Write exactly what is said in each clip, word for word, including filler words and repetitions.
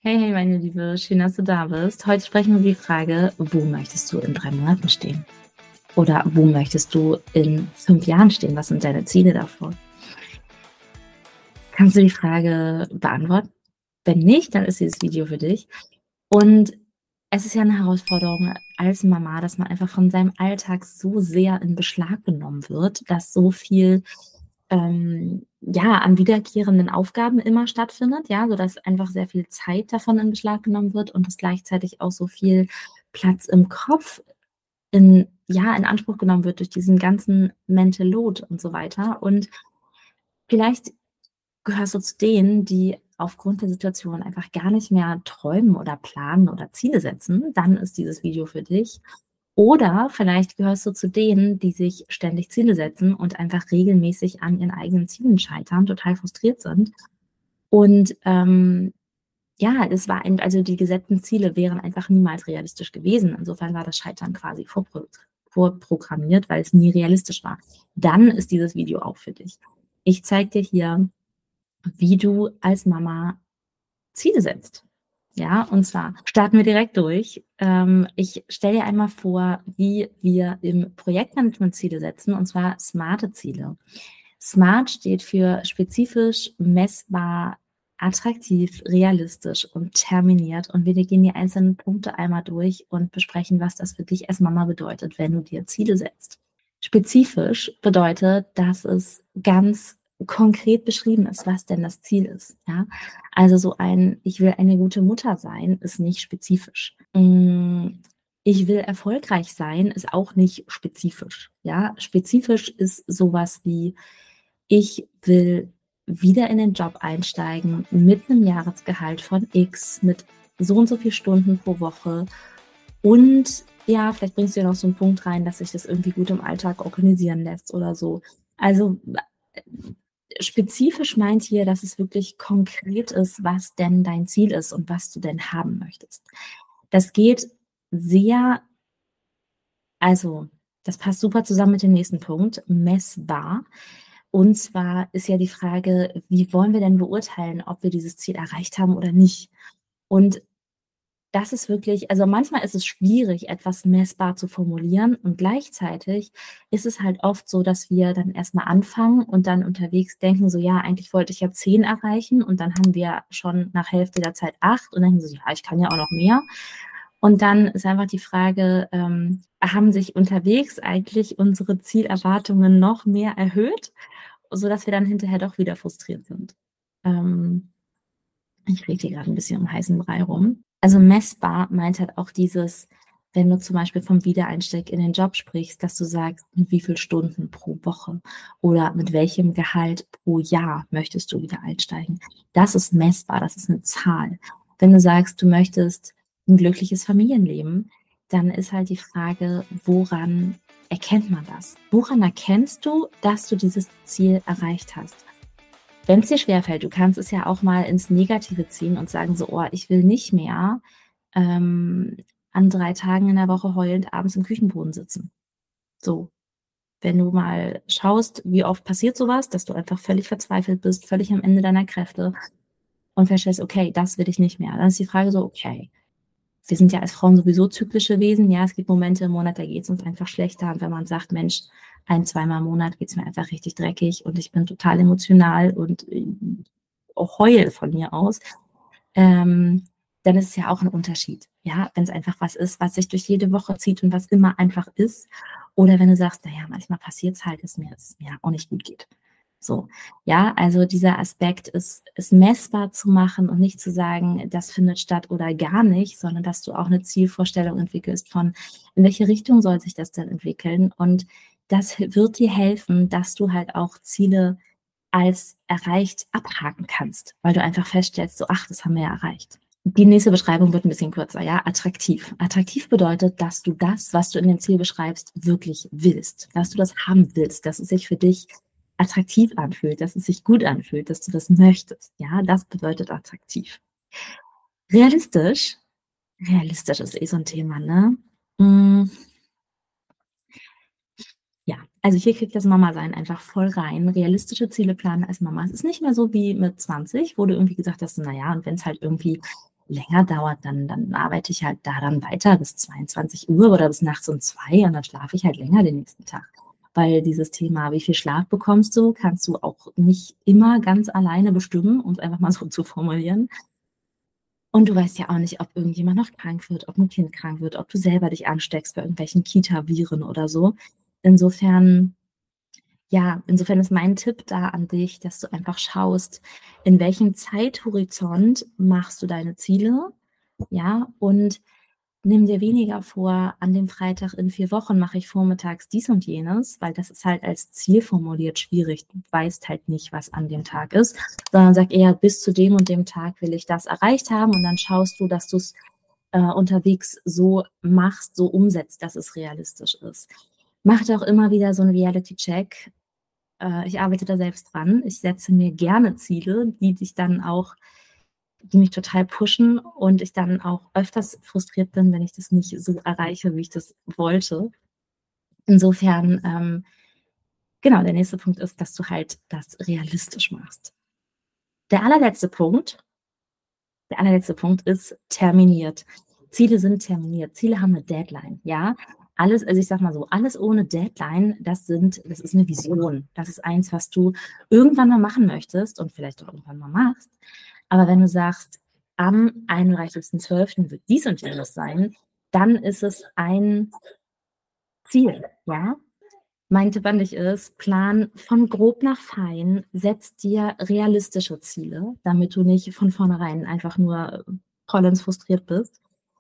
Hey, hey, meine Liebe, schön, dass du da bist. Heute sprechen wir über die Frage, wo möchtest du in drei Monaten stehen? Oder wo möchtest du in fünf Jahren stehen? Was sind deine Ziele davor? Kannst du die Frage beantworten? Wenn nicht, dann ist dieses Video für dich. Und es ist ja eine Herausforderung als Mama, dass man einfach von seinem Alltag so sehr in Beschlag genommen wird, dass so viel ähm, ja, an wiederkehrenden Aufgaben immer stattfindet, ja, sodass einfach sehr viel Zeit davon in Beschlag genommen wird und es gleichzeitig auch so viel Platz im Kopf in ja, in Anspruch genommen wird durch diesen ganzen Mental Load und so weiter. Und vielleicht gehörst du zu denen, die aufgrund der Situation einfach gar nicht mehr träumen oder planen oder Ziele setzen, dann ist dieses Video für dich. Oder vielleicht gehörst du zu denen, die sich ständig Ziele setzen und einfach regelmäßig an ihren eigenen Zielen scheitern, total frustriert sind. Und ähm, ja, es war ein, also die gesetzten Ziele wären einfach niemals realistisch gewesen. Insofern war das Scheitern quasi vorpro vorprogrammiert, weil es nie realistisch war. Dann ist dieses Video auch für dich. Ich zeige dir hier, wie du als Mama Ziele setzt. Ja, und zwar starten wir direkt durch. Ähm, ich stelle dir einmal vor, wie wir im Projektmanagement Ziele setzen, und zwar smarte Ziele. Smart steht für spezifisch, messbar, attraktiv, realistisch und terminiert. Und wir gehen die einzelnen Punkte einmal durch und besprechen, was das für dich als Mama bedeutet, wenn du dir Ziele setzt. Spezifisch bedeutet, dass es ganz konkret beschrieben ist, was denn das Ziel ist. Ja? Also so ein, ich will eine gute Mutter sein, ist nicht spezifisch. Mm, Ich will erfolgreich sein, ist auch nicht spezifisch. Ja? Spezifisch ist sowas wie, ich will wieder in den Job einsteigen mit einem Jahresgehalt von X, mit so und so viel Stunden pro Woche. Und ja, vielleicht bringst du ja noch so einen Punkt rein, dass sich das irgendwie gut im Alltag organisieren lässt oder so. Also äh, spezifisch meint hier, dass es wirklich konkret ist, was denn dein Ziel ist und was du denn haben möchtest. Das geht sehr, also das passt super zusammen mit dem nächsten Punkt, messbar. Und zwar ist ja die Frage, wie wollen wir denn beurteilen, ob wir dieses Ziel erreicht haben oder nicht? Und das ist wirklich, also manchmal ist es schwierig, etwas messbar zu formulieren, und gleichzeitig ist es halt oft so, dass wir dann erstmal anfangen und dann unterwegs denken so: „Ja, eigentlich wollte ich ja zehn erreichen“, und dann haben wir schon nach Hälfte der Zeit acht und denken so: „Ja, ich kann ja auch noch mehr.“ Und dann ist einfach die Frage, ähm, haben sich unterwegs eigentlich unsere Zielerwartungen noch mehr erhöht, sodass wir dann hinterher doch wieder frustriert sind? Ähm Ich rede hier gerade ein bisschen um heißen Brei rum. Also, messbar meint halt auch dieses, wenn du zum Beispiel vom Wiedereinstieg in den Job sprichst, dass du sagst, mit wie viel Stunden pro Woche oder mit welchem Gehalt pro Jahr möchtest du wieder einsteigen. Das ist messbar, das ist eine Zahl. Wenn du sagst, du möchtest ein glückliches Familienleben, dann ist halt die Frage, woran erkennt man das? Woran erkennst du, dass du dieses Ziel erreicht hast? Wenn es dir schwerfällt, du kannst es ja auch mal ins Negative ziehen und sagen so: „Oh, ich will nicht mehr, ähm, an drei Tagen in der Woche heulend abends im Küchenboden sitzen.“ So, wenn du mal schaust, wie oft passiert so was, dass du einfach völlig verzweifelt bist, völlig am Ende deiner Kräfte und feststellst: „Okay, das will ich nicht mehr.“ Dann ist die Frage so: „Okay, wir sind ja als Frauen sowieso zyklische Wesen. Ja, es gibt Momente im Monat, da geht es uns einfach schlechter. Und wenn man sagt, Mensch, ein, zweimal im Monat geht es mir einfach richtig dreckig und ich bin total emotional und äh, auch heul von mir aus, ähm, dann ist es ja auch ein Unterschied. Ja, wenn es einfach was ist, was sich durch jede Woche zieht und was immer einfach ist. Oder wenn du sagst, naja, manchmal passiert es halt, dass mir es mir auch nicht gut geht. So, ja, also dieser Aspekt ist, ist messbar zu machen und nicht zu sagen, das findet statt oder gar nicht, sondern dass du auch eine Zielvorstellung entwickelst von, in welche Richtung soll sich das denn entwickeln. Und das wird dir helfen, dass du halt auch Ziele als erreicht abhaken kannst, weil du einfach feststellst, so, ach, das haben wir ja erreicht. Die nächste Beschreibung wird ein bisschen kürzer, ja, attraktiv. Attraktiv bedeutet, dass du das, was du in dem Ziel beschreibst, wirklich willst, dass du das haben willst, dass es sich für dich attraktiv anfühlt, dass es sich gut anfühlt, dass du das möchtest, ja, das bedeutet attraktiv. Realistisch, realistisch ist eh so ein Thema, ne? Hm, ja, also hier kriegt das Mama-Sein einfach voll rein. Realistische Ziele planen als Mama. Es ist nicht mehr so wie mit zwanzig, wo du irgendwie gesagt hast, na ja, und wenn es halt irgendwie länger dauert, dann dann arbeite ich halt daran weiter bis zweiundzwanzig Uhr oder bis nachts um zwei und dann schlafe ich halt länger den nächsten Tag. Weil dieses Thema, wie viel Schlaf bekommst du, kannst du auch nicht immer ganz alleine bestimmen, um's einfach mal so zu formulieren. Und du weißt ja auch nicht, ob irgendjemand noch krank wird, ob 'n Kind krank wird, ob du selber dich ansteckst bei irgendwelchen Kita-Viren oder so. Insofern ja, insofern ist mein Tipp da an dich, dass du einfach schaust, in welchem Zeithorizont machst du deine Ziele, ja? Und nimm dir weniger vor: „An dem Freitag in vier Wochen mache ich vormittags dies und jenes“, weil das ist halt als Ziel formuliert schwierig. Du weißt halt nicht, was an dem Tag ist, sondern sag eher: „Bis zu dem und dem Tag will ich das erreicht haben“, und dann schaust du, dass du's, äh, unterwegs so machst, so umsetzt, dass es realistisch ist. Mach doch immer wieder so 'n Reality-Check. Äh, ich arbeite da selbst dran. Ich setze mir gerne Ziele, die dich dann auch die mich total pushen und ich dann auch öfters frustriert bin, wenn ich das nicht so erreiche, wie ich das wollte. Insofern, ähm genau, der nächste Punkt ist, dass du halt das realistisch machst. Der allerletzte Punkt der allerletzte Punkt ist terminiert. Ziele sind terminiert. Ziele haben 'ne Deadline, ja? Alles also, ich sage mal so, alles ohne Deadline, das sind das ist 'ne Vision. Das ist eins, was du irgendwann mal machen möchtest und vielleicht auch irgendwann mal machst. Aber wenn du sagst: „Am einunddreißigsten zwölften wird dies und jenes sein“, dann ist es ein Ziel, ja? Mein Tipp an dich ist, plan von grob nach fein, setz dir realistische Ziele, damit du nicht von vornherein einfach nur vollends frustriert bist.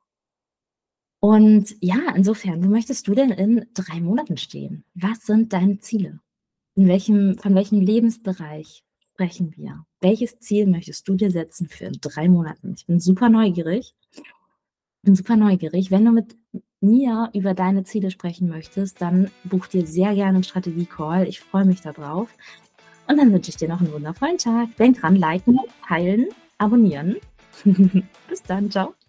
Und ja, insofern, wo möchtest du denn in drei Monaten stehen? Was sind deine Ziele? In welchem von welchem Lebensbereich sprechen wir? Welches Ziel möchtest du dir setzen für in drei Monaten? Ich bin super neugierig bin super neugierig. Wenn du mit m mir über deine Ziele sprechen möchtest, dann buch dir sehr gerne 'n Strategie-Call. Ich freue mich da drauf. Und dann wünsche ich dir noch 'n wundervollen Tag. Denk dran, liken, teilen, abonnieren. Bis dann. Tschau.